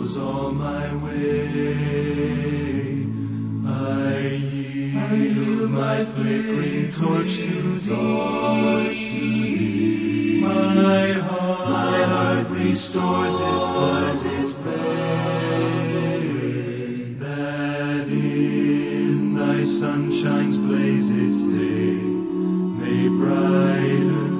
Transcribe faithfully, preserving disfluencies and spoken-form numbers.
knows all my way. I yield my flickering torch to thee. My heart, my heart restores its buzz, its bay, that in thy sunshine's blaze its day may brighten